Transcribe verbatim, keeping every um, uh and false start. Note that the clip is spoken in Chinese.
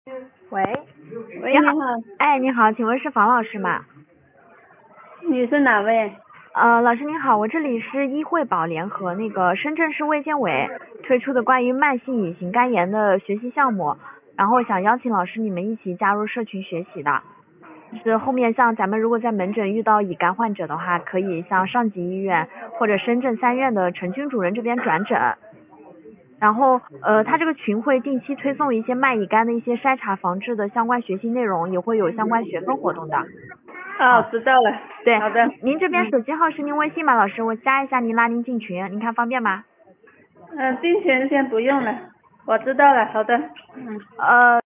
喂， 喂， 你好， 你好， 哎，你好，请问是房老师吗？ 你是哪位？ 呃，老师您好，我这里是医惠宝联合那个深圳市卫健委推出的关于慢性乙型肝炎的学习项目，然后想邀请老师你们一起加入社群学习的。就是后面像咱们如果在门诊遇到乙肝患者的话，可以向上级医院或者深圳三院的陈军主任这边转诊。然后呃，他这个群会定期推送一些慢乙肝的一些筛查防治的相关学习内容，也会有相关学分活动的。 哦，知道了。 对， 好的。 您您这边嗯手机号是您微信吗？老师，我加一下您，拉您进群，您看方便吗？ 嗯，进群先不用了，我知道了。好的。嗯。 呃。